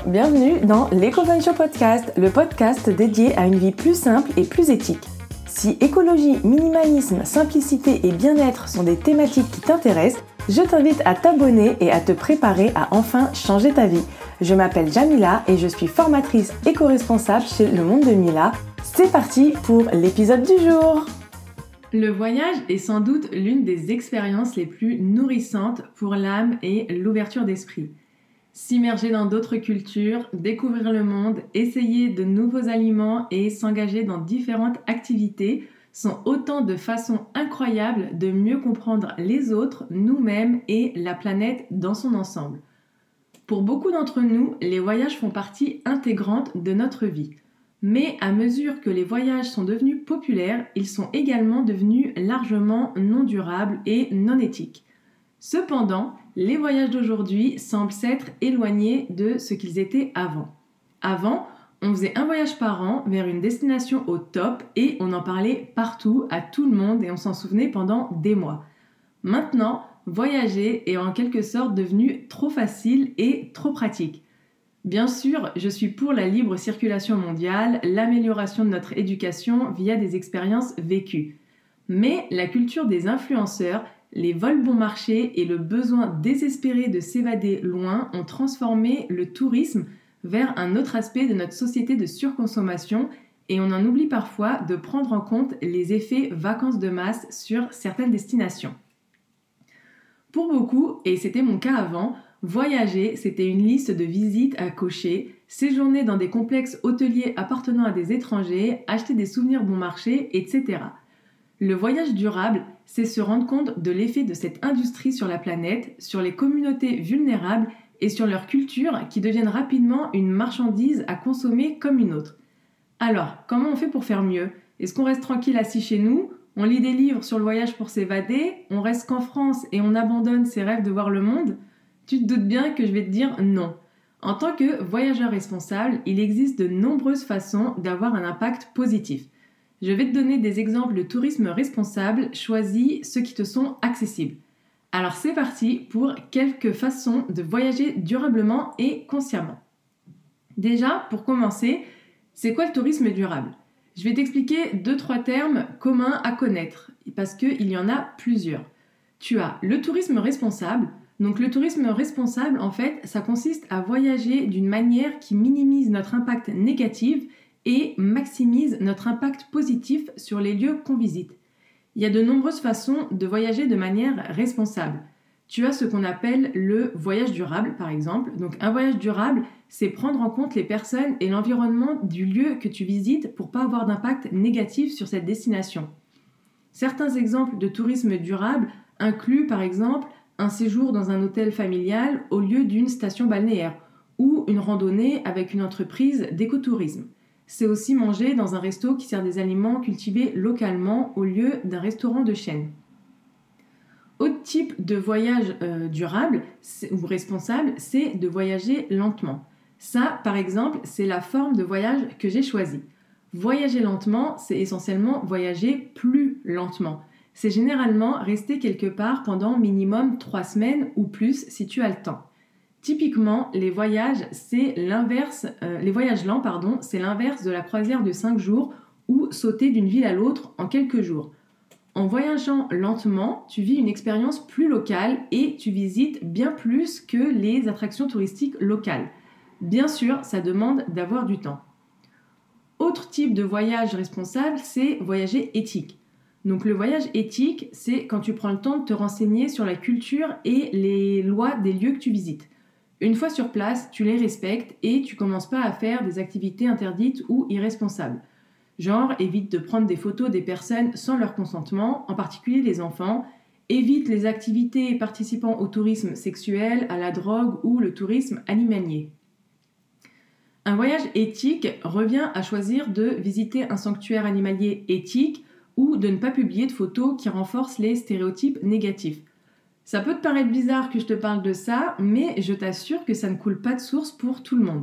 bienvenue dans l'Eco-Fun Show Podcast, le podcast dédié à une vie plus simple et plus éthique. Si écologie, minimalisme, simplicité et bien-être sont des thématiques qui t'intéressent, je t'invite à t'abonner et à te préparer à enfin changer ta vie. Je m'appelle Jamila et je suis formatrice éco-responsable chez Le Monde de Mila. C'est parti pour l'épisode du jour. Le voyage est sans doute l'une des expériences les plus nourrissantes pour l'âme et l'ouverture d'esprit. S'immerger dans d'autres cultures, découvrir le monde, essayer de nouveaux aliments et s'engager dans différentes activités sont autant de façons incroyables de mieux comprendre les autres, nous-mêmes et la planète dans son ensemble. Pour beaucoup d'entre nous, les voyages font partie intégrante de notre vie. Mais à mesure que les voyages sont devenus populaires, ils sont également devenus largement non durables et non éthiques. Cependant, les voyages d'aujourd'hui semblent s'être éloignés de ce qu'ils étaient avant. Avant, on faisait un voyage par an vers une destination au top et on en parlait partout, à tout le monde et on s'en souvenait pendant des mois. Maintenant, voyager est en quelque sorte devenu trop facile et trop pratique. Bien sûr, je suis pour la libre circulation mondiale, l'amélioration de notre éducation via des expériences vécues. Mais la culture des influenceurs, les vols bon marché et le besoin désespéré de s'évader loin ont transformé le tourisme vers un autre aspect de notre société de surconsommation et on en oublie parfois de prendre en compte les effets vacances de masse sur certaines destinations. Pour beaucoup, et c'était mon cas avant, voyager, c'était une liste de visites à cocher, séjourner dans des complexes hôteliers appartenant à des étrangers, acheter des souvenirs bon marché, etc. Le voyage durable, c'est se rendre compte de l'effet de cette industrie sur la planète, sur les communautés vulnérables et sur leur culture qui deviennent rapidement une marchandise à consommer comme une autre. Alors, comment on fait pour faire mieux ? Est-ce qu'on reste tranquille assis chez nous ? On lit des livres sur le voyage pour s'évader ? On reste qu'en France et on abandonne ses rêves de voir le monde ? Tu te doutes bien que je vais te dire non. En tant que voyageur responsable, il existe de nombreuses façons d'avoir un impact positif. Je vais te donner des exemples de tourisme responsable, choisis ceux qui te sont accessibles. Alors c'est parti pour quelques façons de voyager durablement et consciemment. Déjà, pour commencer, c'est quoi le tourisme durable ? Je vais t'expliquer 2-3 termes communs à connaître, parce qu'il y en a plusieurs. Tu as le tourisme responsable. Donc le tourisme responsable, en fait, ça consiste à voyager d'une manière qui minimise notre impact négatif et maximise notre impact positif sur les lieux qu'on visite. Il y a de nombreuses façons de voyager de manière responsable. Tu as ce qu'on appelle le voyage durable, par exemple. Donc un voyage durable, c'est prendre en compte les personnes et l'environnement du lieu que tu visites pour pas avoir d'impact négatif sur cette destination. Certains exemples de tourisme durable incluent, par exemple, un séjour dans un hôtel familial au lieu d'une station balnéaire ou une randonnée avec une entreprise d'écotourisme. C'est aussi manger dans un resto qui sert des aliments cultivés localement au lieu d'un restaurant de chaîne. Autre type de voyage durable ou responsable, c'est de voyager lentement. Ça, par exemple, c'est la forme de voyage que j'ai choisie. Voyager lentement, c'est essentiellement voyager plus lentement. C'est généralement rester quelque part pendant minimum 3 semaines ou plus si tu as le temps. Typiquement, les voyages lents, c'est l'inverse de la croisière de 5 jours ou sauter d'une ville à l'autre en quelques jours. En voyageant lentement, tu vis une expérience plus locale et tu visites bien plus que les attractions touristiques locales. Bien sûr, ça demande d'avoir du temps. Autre type de voyage responsable, c'est voyager éthique. Donc le voyage éthique, c'est quand tu prends le temps de te renseigner sur la culture et les lois des lieux que tu visites. Une fois sur place, tu les respectes et tu commences pas à faire des activités interdites ou irresponsables. Genre, évite de prendre des photos des personnes sans leur consentement, en particulier les enfants. Évite les activités participant au tourisme sexuel, à la drogue ou le tourisme animalier. Un voyage éthique revient à choisir de visiter un sanctuaire animalier éthique ou de ne pas publier de photos qui renforcent les stéréotypes négatifs. Ça peut te paraître bizarre que je te parle de ça, mais je t'assure que ça ne coule pas de source pour tout le monde.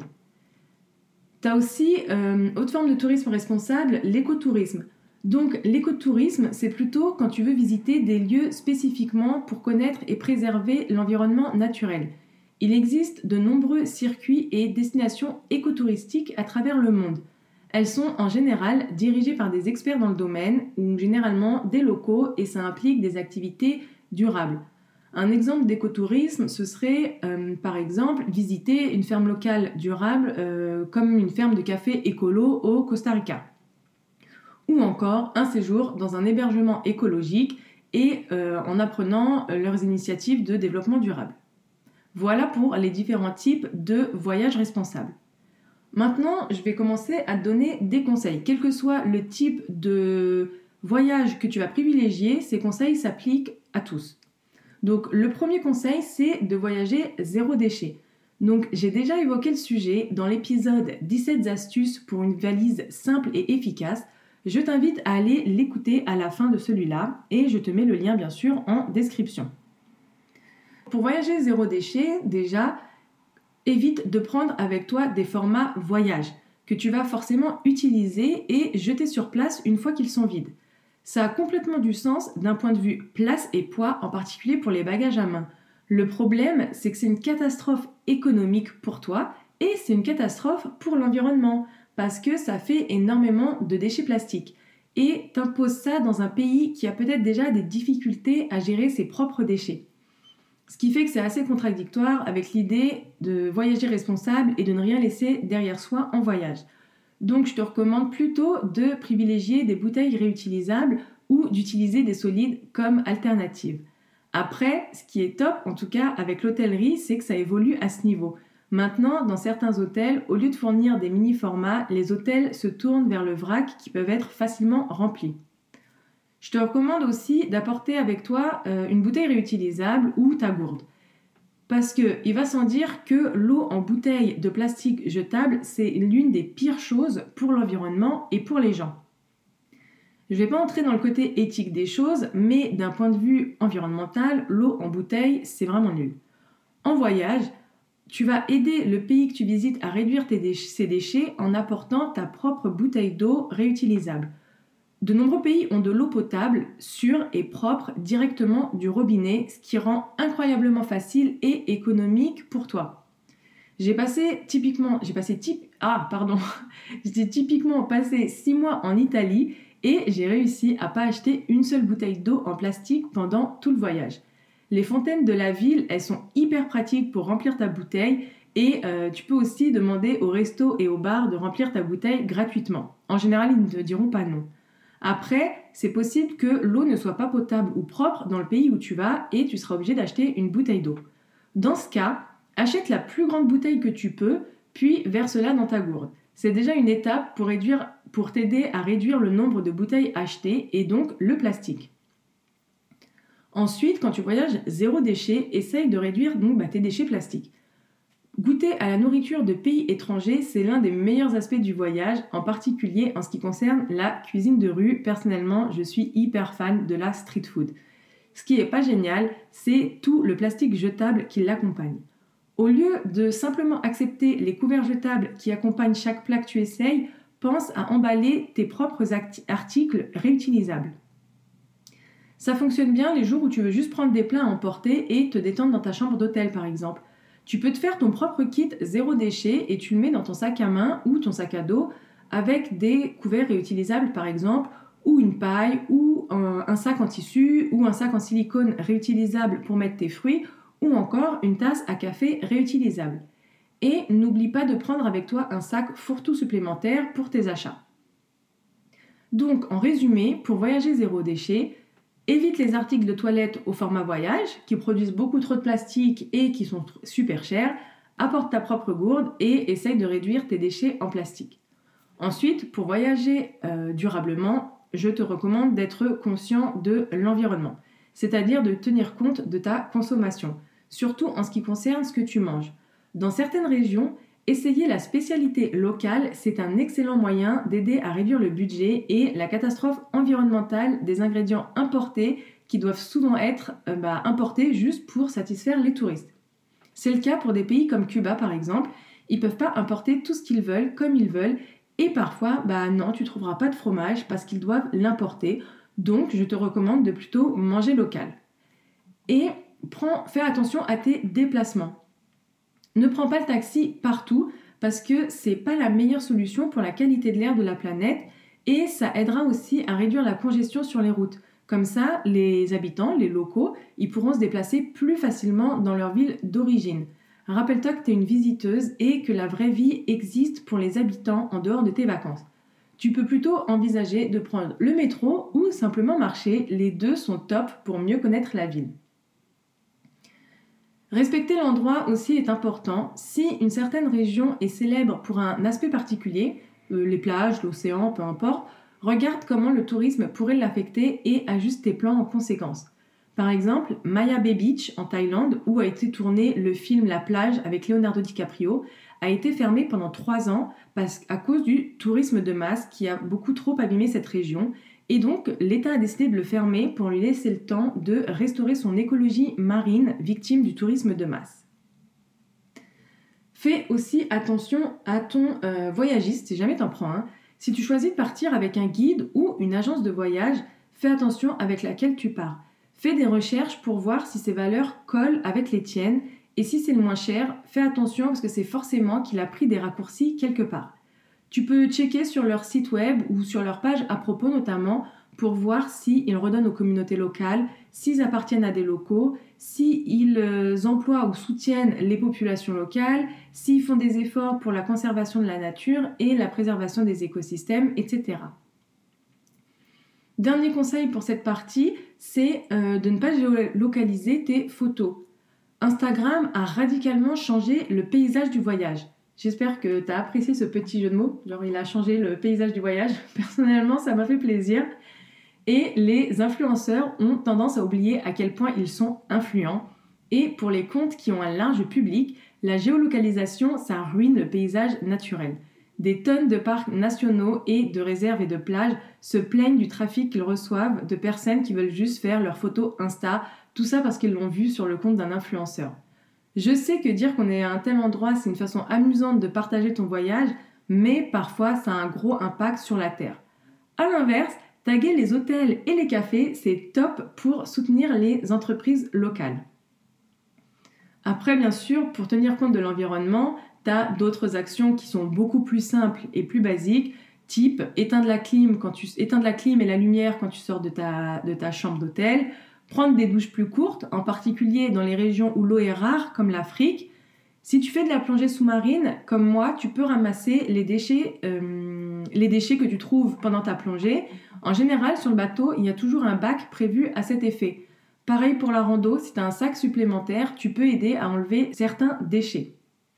Tu as aussi, autre forme de tourisme responsable, l'écotourisme. Donc l'écotourisme, c'est plutôt quand tu veux visiter des lieux spécifiquement pour connaître et préserver l'environnement naturel. Il existe de nombreux circuits et destinations écotouristiques à travers le monde. Elles sont en général dirigées par des experts dans le domaine ou généralement des locaux et ça implique des activités durables. Un exemple d'écotourisme, ce serait par exemple visiter une ferme locale durable comme une ferme de café écolo au Costa Rica. Ou encore un séjour dans un hébergement écologique et en apprenant leurs initiatives de développement durable. Voilà pour les différents types de voyages responsables. Maintenant, je vais commencer à te donner des conseils. Quel que soit le type de voyage que tu vas privilégier, ces conseils s'appliquent à tous. Donc, le premier conseil, c'est de voyager zéro déchet. Donc, j'ai déjà évoqué le sujet dans l'épisode 17 astuces pour une valise simple et efficace. Je t'invite à aller l'écouter à la fin de celui-là et je te mets le lien bien sûr en description. Pour voyager zéro déchet, déjà, évite de prendre avec toi des formats voyage que tu vas forcément utiliser et jeter sur place une fois qu'ils sont vides. Ça a complètement du sens d'un point de vue place et poids, en particulier pour les bagages à main. Le problème, c'est que c'est une catastrophe économique pour toi et c'est une catastrophe pour l'environnement parce que ça fait énormément de déchets plastiques. Et t'imposes ça dans un pays qui a peut-être déjà des difficultés à gérer ses propres déchets. Ce qui fait que c'est assez contradictoire avec l'idée de voyager responsable et de ne rien laisser derrière soi en voyage. Donc je te recommande plutôt de privilégier des bouteilles réutilisables ou d'utiliser des solides comme alternative. Après, ce qui est top, en tout cas avec l'hôtellerie, c'est que ça évolue à ce niveau. Maintenant, dans certains hôtels, au lieu de fournir des mini-formats, les hôtels se tournent vers le vrac qui peuvent être facilement remplis. Je te recommande aussi d'apporter avec toi une bouteille réutilisable ou ta gourde. Parce qu'il va sans dire que l'eau en bouteille de plastique jetable, c'est l'une des pires choses pour l'environnement et pour les gens. Je ne vais pas entrer dans le côté éthique des choses, mais d'un point de vue environnemental, l'eau en bouteille, c'est vraiment nul. En voyage, tu vas aider le pays que tu visites à réduire ses déchets en apportant ta propre bouteille d'eau réutilisable. De nombreux pays ont de l'eau potable, sûre et propre directement du robinet, ce qui rend incroyablement facile et économique pour toi. J'ai typiquement passé 6 mois en Italie et j'ai réussi à pas acheter une seule bouteille d'eau en plastique pendant tout le voyage. Les fontaines de la ville, elles sont hyper pratiques pour remplir ta bouteille et tu peux aussi demander au resto et au bar de remplir ta bouteille gratuitement. En général, ils ne te diront pas non. Après, c'est possible que l'eau ne soit pas potable ou propre dans le pays où tu vas et tu seras obligé d'acheter une bouteille d'eau. Dans ce cas, achète la plus grande bouteille que tu peux, puis verse-la dans ta gourde. C'est déjà une étape pour t'aider à réduire le nombre de bouteilles achetées et donc le plastique. Ensuite, quand tu voyages zéro déchet, essaye de réduire tes déchets plastiques. Goûter à la nourriture de pays étrangers, c'est l'un des meilleurs aspects du voyage, en particulier en ce qui concerne la cuisine de rue. Personnellement, je suis hyper fan de la street food. Ce qui n'est pas génial, c'est tout le plastique jetable qui l'accompagne. Au lieu de simplement accepter les couverts jetables qui accompagnent chaque plat que tu essayes, pense à emballer tes propres articles réutilisables. Ça fonctionne bien les jours où tu veux juste prendre des plats à emporter et te détendre dans ta chambre d'hôtel par exemple. Tu peux te faire ton propre kit zéro déchet et tu le mets dans ton sac à main ou ton sac à dos avec des couverts réutilisables par exemple, ou une paille, ou un sac en tissu, ou un sac en silicone réutilisable pour mettre tes fruits, ou encore une tasse à café réutilisable. Et n'oublie pas de prendre avec toi un sac fourre-tout supplémentaire pour tes achats. Donc en résumé, pour voyager zéro déchet, évite les articles de toilette au format voyage qui produisent beaucoup trop de plastique et qui sont super chers. Apporte ta propre gourde et essaye de réduire tes déchets en plastique. Ensuite, pour voyager durablement, je te recommande d'être conscient de l'environnement, c'est-à-dire de tenir compte de ta consommation, surtout en ce qui concerne ce que tu manges. Dans certaines régions, essayer la spécialité locale, c'est un excellent moyen d'aider à réduire le budget et la catastrophe environnementale des ingrédients importés qui doivent souvent être importés juste pour satisfaire les touristes. C'est le cas pour des pays comme Cuba par exemple, ils ne peuvent pas importer tout ce qu'ils veulent comme ils veulent et parfois, non, tu ne trouveras pas de fromage parce qu'ils doivent l'importer, donc je te recommande de plutôt manger local. Et fais attention à tes déplacements. Ne prends pas le taxi partout parce que c'est pas la meilleure solution pour la qualité de l'air de la planète et ça aidera aussi à réduire la congestion sur les routes. Comme ça, les habitants, les locaux, ils pourront se déplacer plus facilement dans leur ville d'origine. Rappelle-toi que tu es une visiteuse et que la vraie vie existe pour les habitants en dehors de tes vacances. Tu peux plutôt envisager de prendre le métro ou simplement marcher, les deux sont top pour mieux connaître la ville. Respecter l'endroit aussi est important. Si une certaine région est célèbre pour un aspect particulier, les plages, l'océan, peu importe, regarde comment le tourisme pourrait l'affecter et ajuste tes plans en conséquence. Par exemple, Maya Bay Beach en Thaïlande, où a été tourné le film La plage avec Leonardo DiCaprio, a été fermé pendant 3 ans à cause du tourisme de masse qui a beaucoup trop abîmé cette région. Et donc, l'État a décidé de le fermer pour lui laisser le temps de restaurer son écologie marine victime du tourisme de masse. Fais aussi attention à ton voyagiste, si jamais t'en prends un. Si tu choisis de partir avec un guide ou une agence de voyage, fais attention avec laquelle tu pars. Fais des recherches pour voir si ses valeurs collent avec les tiennes et si c'est le moins cher, fais attention parce que c'est forcément qu'il a pris des raccourcis quelque part. Tu peux checker sur leur site web ou sur leur page à propos notamment pour voir s'ils redonnent aux communautés locales, s'ils appartiennent à des locaux, s'ils emploient ou soutiennent les populations locales, s'ils font des efforts pour la conservation de la nature et la préservation des écosystèmes, etc. Dernier conseil pour cette partie, c'est de ne pas géolocaliser tes photos. Instagram a radicalement changé le paysage du voyage. J'espère que tu as apprécié ce petit jeu de mots, genre il a changé le paysage du voyage. Personnellement, ça m'a fait plaisir. Et les influenceurs ont tendance à oublier à quel point ils sont influents. Et pour les comptes qui ont un large public, la géolocalisation, ça ruine le paysage naturel. Des tonnes de parcs nationaux et de réserves et de plages se plaignent du trafic qu'ils reçoivent de personnes qui veulent juste faire leurs photos Insta, tout ça parce qu'ils l'ont vu sur le compte d'un influenceur. Je sais que dire qu'on est à un tel endroit, c'est une façon amusante de partager ton voyage, mais parfois ça a un gros impact sur la Terre. A l'inverse, taguer les hôtels et les cafés, c'est top pour soutenir les entreprises locales. Après, bien sûr, pour tenir compte de l'environnement, tu as d'autres actions qui sont beaucoup plus simples et plus basiques, type éteindre la clim et la lumière quand tu sors de ta chambre d'hôtel, prendre des douches plus courtes, en particulier dans les régions où l'eau est rare, comme l'Afrique. Si tu fais de la plongée sous-marine, comme moi, tu peux ramasser les déchets que tu trouves pendant ta plongée. En général, sur le bateau, il y a toujours un bac prévu à cet effet. Pareil pour la rando, si tu as un sac supplémentaire, tu peux aider à enlever certains déchets.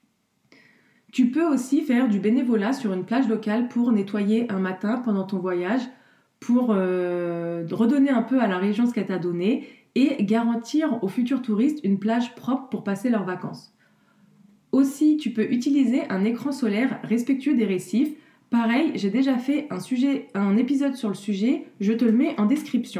Tu peux aussi faire du bénévolat sur une plage locale pour nettoyer un matin pendant ton voyage, pour redonner un peu à la région ce qu'elle t'a donné et garantir aux futurs touristes une plage propre pour passer leurs vacances. Aussi, tu peux utiliser un écran solaire respectueux des récifs. Pareil, j'ai déjà fait un épisode sur le sujet, je te le mets en description.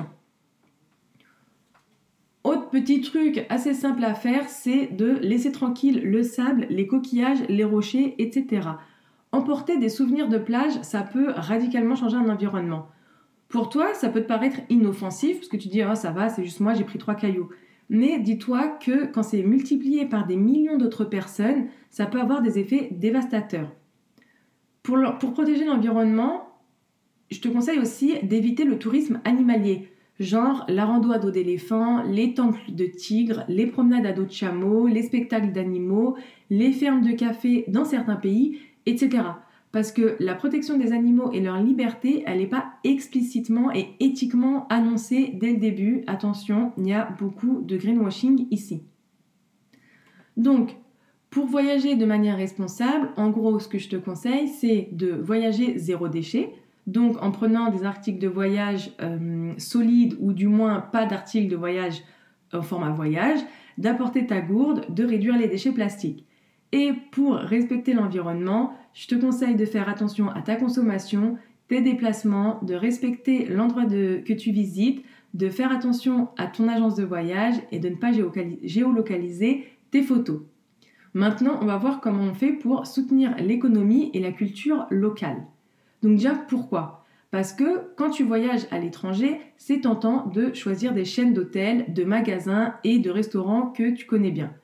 Autre petit truc assez simple à faire, c'est de laisser tranquille le sable, les coquillages, les rochers, etc. Emporter des souvenirs de plage, ça peut radicalement changer un environnement. Pour toi, ça peut te paraître inoffensif, parce que tu dis « Oh, ça va, c'est juste moi, j'ai pris 3 cailloux ». Mais dis-toi que quand c'est multiplié par des millions d'autres personnes, ça peut avoir des effets dévastateurs. Pour protéger l'environnement, je te conseille aussi d'éviter le tourisme animalier, genre la rando à dos d'éléphant, les temples de tigres, les promenades à dos de chameaux, les spectacles d'animaux, les fermes de café dans certains pays, etc. Parce que la protection des animaux et leur liberté, elle n'est pas explicitement et éthiquement annoncée dès le début. Attention, il y a beaucoup de greenwashing ici. Donc, pour voyager de manière responsable, en gros, ce que je te conseille, c'est de voyager zéro déchet. Donc, en prenant des articles de voyage solides ou du moins pas d'articles de voyage au format voyage, d'apporter ta gourde, de réduire les déchets plastiques. Et pour respecter l'environnement, je te conseille de faire attention à ta consommation, tes déplacements, de respecter l'endroit que tu visites, de faire attention à ton agence de voyage et de ne pas géolocaliser tes photos. Maintenant, on va voir comment on fait pour soutenir l'économie et la culture locale. Donc déjà, pourquoi ? Parce que quand tu voyages à l'étranger, c'est tentant de choisir des chaînes d'hôtels, de magasins et de restaurants que tu connais bien.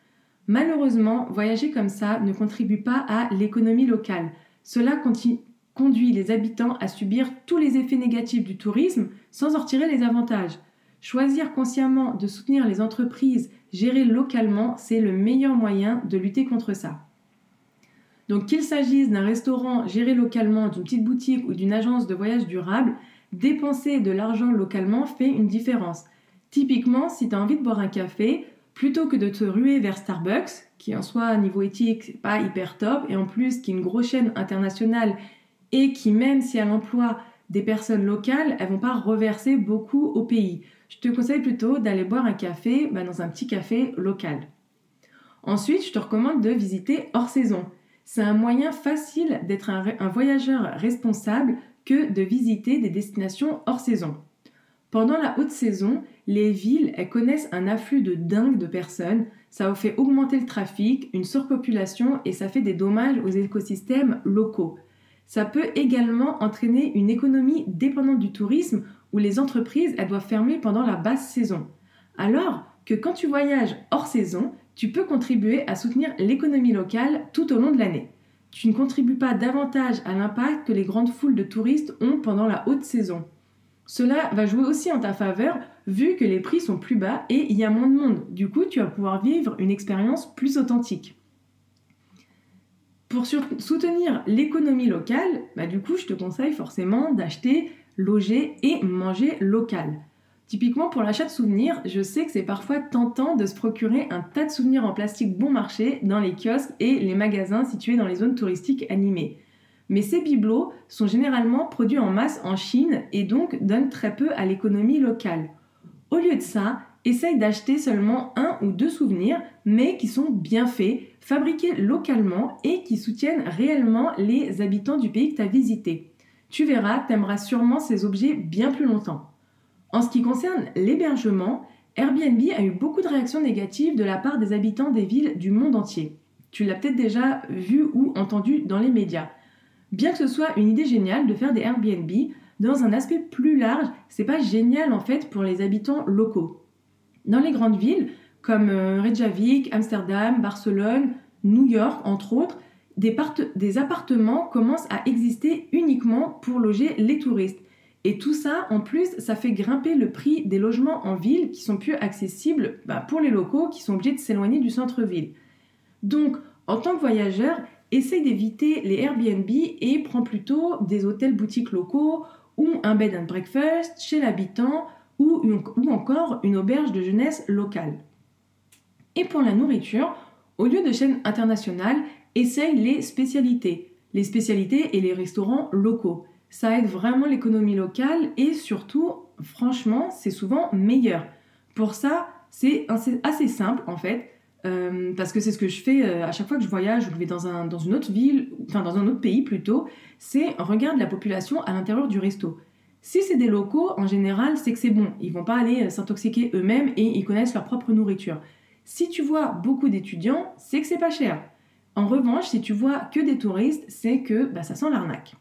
Malheureusement, voyager comme ça ne contribue pas à l'économie locale. Cela conduit les habitants à subir tous les effets négatifs du tourisme sans en retirer les avantages. Choisir consciemment de soutenir les entreprises gérées localement, c'est le meilleur moyen de lutter contre ça. Donc qu'il s'agisse d'un restaurant géré localement, d'une petite boutique ou d'une agence de voyage durable, dépenser de l'argent localement fait une différence. Typiquement, si tu as envie de boire un café, plutôt que de te ruer vers Starbucks, qui en soi, niveau éthique, c'est pas hyper top, et en plus qui est une grosse chaîne internationale et qui, même si elle emploie des personnes locales, elles vont pas reverser beaucoup au pays. Je te conseille plutôt d'aller boire un café dans un petit café local. Ensuite, je te recommande de visiter hors saison. C'est un moyen facile d'être un voyageur responsable que de visiter des destinations hors saison. Pendant la haute saison, les villes elles connaissent un afflux de dingue de personnes, ça fait augmenter le trafic, une surpopulation et ça fait des dommages aux écosystèmes locaux. Ça peut également entraîner une économie dépendante du tourisme où les entreprises elles doivent fermer pendant la basse saison. Alors que quand tu voyages hors saison, tu peux contribuer à soutenir l'économie locale tout au long de l'année. Tu ne contribues pas davantage à l'impact que les grandes foules de touristes ont pendant la haute saison. Cela va jouer aussi en ta faveur vu que les prix sont plus bas et il y a moins de monde. Du coup, tu vas pouvoir vivre une expérience plus authentique. Pour soutenir l'économie locale, du coup, je te conseille forcément d'acheter, loger et manger local. Typiquement pour l'achat de souvenirs, je sais que c'est parfois tentant de se procurer un tas de souvenirs en plastique bon marché dans les kiosques et les magasins situés dans les zones touristiques animées. Mais ces bibelots sont généralement produits en masse en Chine et donc donnent très peu à l'économie locale. Au lieu de ça, essaye d'acheter seulement 1 ou 2 souvenirs, mais qui sont bien faits, fabriqués localement et qui soutiennent réellement les habitants du pays que tu as visité. Tu verras, tu aimeras sûrement ces objets bien plus longtemps. En ce qui concerne l'hébergement, Airbnb a eu beaucoup de réactions négatives de la part des habitants des villes du monde entier. Tu l'as peut-être déjà vu ou entendu dans les médias. Bien que ce soit une idée géniale de faire des Airbnb, dans un aspect plus large, c'est pas génial en fait pour les habitants locaux. Dans les grandes villes, comme Reykjavik, Amsterdam, Barcelone, New York, entre autres, des appartements commencent à exister uniquement pour loger les touristes. Et tout ça, en plus, ça fait grimper le prix des logements en ville qui sont plus accessibles pour les locaux qui sont obligés de s'éloigner du centre-ville. Donc, en tant que voyageur, essaye d'éviter les Airbnb et prends plutôt des hôtels boutiques locaux ou un bed and breakfast chez l'habitant ou encore une auberge de jeunesse locale. Et pour la nourriture, au lieu de chaînes internationales, essaye les spécialités et les restaurants locaux. Ça aide vraiment l'économie locale et surtout, franchement, c'est souvent meilleur. Pour ça, c'est assez simple en fait, parce que c'est ce que je fais à chaque fois que je voyage ou que je vais dans une autre ville, dans un autre pays plutôt, c'est regarde la population à l'intérieur du resto. Si c'est des locaux, en général, c'est que c'est bon. Ils vont pas aller s'intoxiquer eux-mêmes et ils connaissent leur propre nourriture. Si tu vois beaucoup d'étudiants, c'est que c'est pas cher. En revanche, si tu vois que des touristes, c'est que ça sent l'arnaque.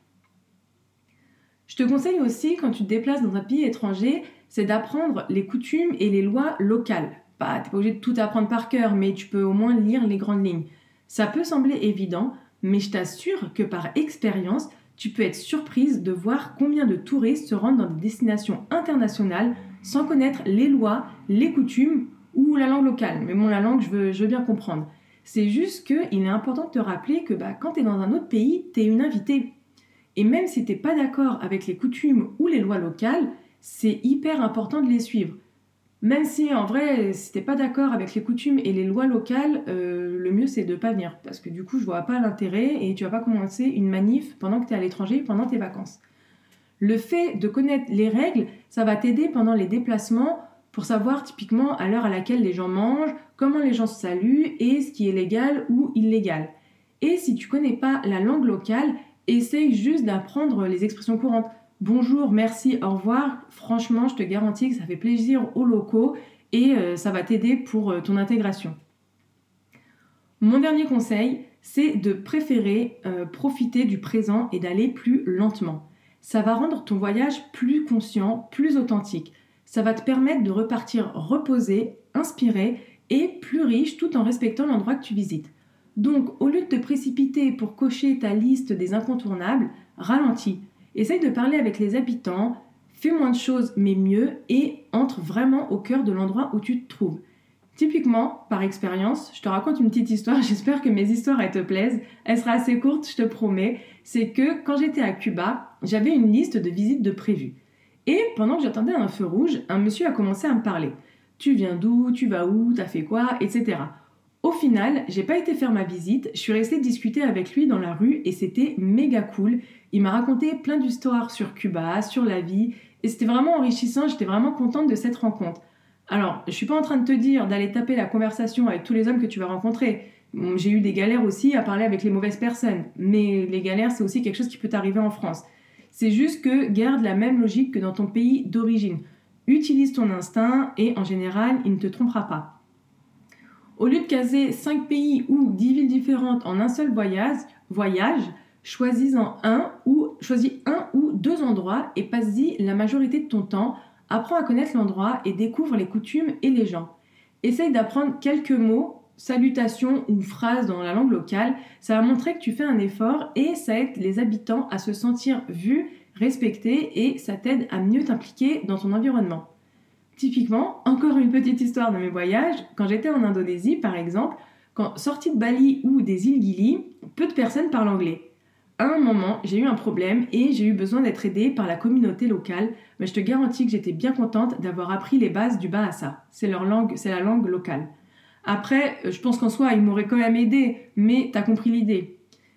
Je te conseille aussi, quand tu te déplaces dans un pays étranger, c'est d'apprendre les coutumes et les lois locales. Tu n'es pas obligé de tout apprendre par cœur, mais tu peux au moins lire les grandes lignes. Ça peut sembler évident, mais je t'assure que par expérience, tu peux être surprise de voir combien de touristes se rendent dans des destinations internationales sans connaître les lois, les coutumes ou la langue locale. Mais bon, la langue, je veux bien comprendre. C'est juste qu'il est important de te rappeler que quand tu es dans un autre pays, tu es une invitée. Et même si tu n'es pas d'accord avec les coutumes ou les lois locales, c'est hyper important de les suivre. Même si en vrai, si tu n'es pas d'accord avec les coutumes et les lois locales, le mieux c'est de ne pas venir. Parce que du coup, je vois pas l'intérêt et tu vas pas commencer une manif pendant que tu es à l'étranger, pendant tes vacances. Le fait de connaître les règles, ça va t'aider pendant les déplacements pour savoir typiquement à l'heure à laquelle les gens mangent, comment les gens se saluent et ce qui est légal ou illégal. Et si tu connais pas la langue locale, essaye juste d'apprendre les expressions courantes. Bonjour, merci, au revoir. Franchement, je te garantis que ça fait plaisir aux locaux et ça va t'aider pour ton intégration. Mon dernier conseil, c'est de préférer profiter du présent et d'aller plus lentement. Ça va rendre ton voyage plus conscient, plus authentique. Ça va te permettre de repartir reposé, inspiré et plus riche tout en respectant l'endroit que tu visites. Donc, au lieu de te précipiter pour cocher ta liste des incontournables, ralentis. Essaye de parler avec les habitants, fais moins de choses mais mieux et entre vraiment au cœur de l'endroit où tu te trouves. Typiquement, par expérience, je te raconte une petite histoire, j'espère que mes histoires elles te plaisent. Elle sera assez courte, je te promets. C'est que quand j'étais à Cuba, j'avais une liste de visites de prévues. Et pendant que j'attendais un feu rouge, un monsieur a commencé à me parler. Tu viens d'où, tu vas où, t'as fait quoi, etc. Au final, j'ai pas été faire ma visite, je suis restée discuter avec lui dans la rue et c'était méga cool. Il m'a raconté plein d'histoires sur Cuba, sur la vie, et c'était vraiment enrichissant, j'étais vraiment contente de cette rencontre. Alors, je suis pas en train de te dire d'aller taper la conversation avec tous les hommes que tu vas rencontrer. J'ai eu des galères aussi à parler avec les mauvaises personnes, mais les galères, c'est aussi quelque chose qui peut t'arriver en France. C'est juste que garde la même logique que dans ton pays d'origine. Utilise ton instinct et en général, il ne te trompera pas. Au lieu de caser 5 pays ou 10 villes différentes en un seul voyage, choisis un ou 2 endroits et passe-y la majorité de ton temps. Apprends à connaître l'endroit et découvre les coutumes et les gens. Essaye d'apprendre quelques mots, salutations ou phrases dans la langue locale. Ça va montrer que tu fais un effort et ça aide les habitants à se sentir vus, respectés et ça t'aide à mieux t'impliquer dans ton environnement. Typiquement, encore une petite histoire de mes voyages. Quand j'étais en Indonésie, par exemple, quand sortie de Bali ou des îles Gili, peu de personnes parlent anglais. À un moment, j'ai eu un problème et j'ai eu besoin d'être aidée par la communauté locale, mais je te garantis que j'étais bien contente d'avoir appris les bases du Bahasa. C'est la langue locale. Après, je pense qu'en soi, ils m'auraient quand même aidée, mais t'as compris l'idée.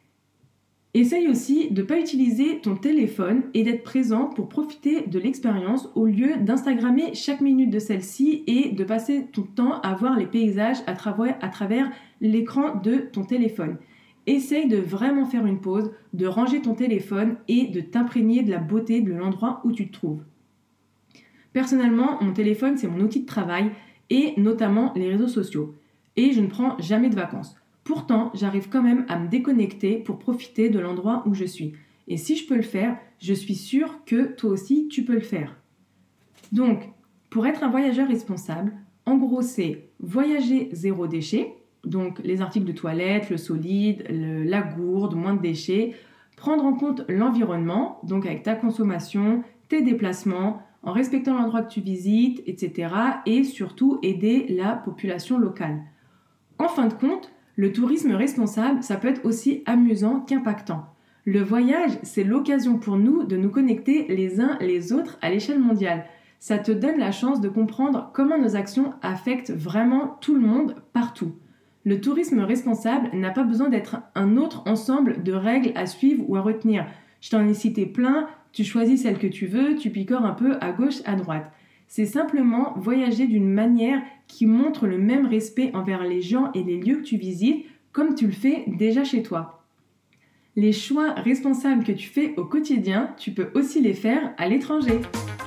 Essaye aussi de ne pas utiliser ton téléphone et d'être présent pour profiter de l'expérience au lieu d'instagrammer chaque minute de celle-ci et de passer ton temps à voir les paysages à travers l'écran de ton téléphone. Essaye de vraiment faire une pause, de ranger ton téléphone et de t'imprégner de la beauté de l'endroit où tu te trouves. Personnellement, mon téléphone, c'est mon outil de travail et notamment les réseaux sociaux. Et je ne prends jamais de vacances. Pourtant, j'arrive quand même à me déconnecter pour profiter de l'endroit où je suis. Et si je peux le faire, je suis sûre que toi aussi, tu peux le faire. Donc, pour être un voyageur responsable, en gros, c'est voyager zéro déchet, donc les articles de toilette, le solide, la gourde, moins de déchets, prendre en compte l'environnement, donc avec ta consommation, tes déplacements, en respectant l'endroit que tu visites, etc. et surtout aider la population locale. En fin de compte, le tourisme responsable, ça peut être aussi amusant qu'impactant. Le voyage, c'est l'occasion pour nous de nous connecter les uns les autres à l'échelle mondiale. Ça te donne la chance de comprendre comment nos actions affectent vraiment tout le monde, partout. Le tourisme responsable n'a pas besoin d'être un autre ensemble de règles à suivre ou à retenir. Je t'en ai cité plein, tu choisis celle que tu veux, tu picores un peu à gauche, à droite. C'est simplement voyager d'une manière qui montre le même respect envers les gens et les lieux que tu visites, comme tu le fais déjà chez toi. Les choix responsables que tu fais au quotidien, tu peux aussi les faire à l'étranger.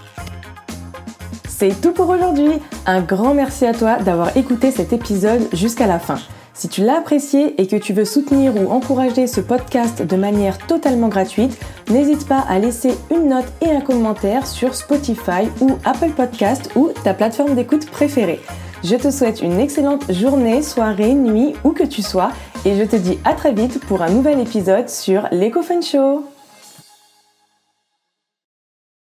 C'est tout pour aujourd'hui. Un grand merci à toi d'avoir écouté cet épisode jusqu'à la fin. Si tu l'as apprécié et que tu veux soutenir ou encourager ce podcast de manière totalement gratuite, n'hésite pas à laisser une note et un commentaire sur Spotify ou Apple Podcast ou ta plateforme d'écoute préférée. Je te souhaite une excellente journée, soirée, nuit, où que tu sois et je te dis à très vite pour un nouvel épisode sur l'Eco Fun Show.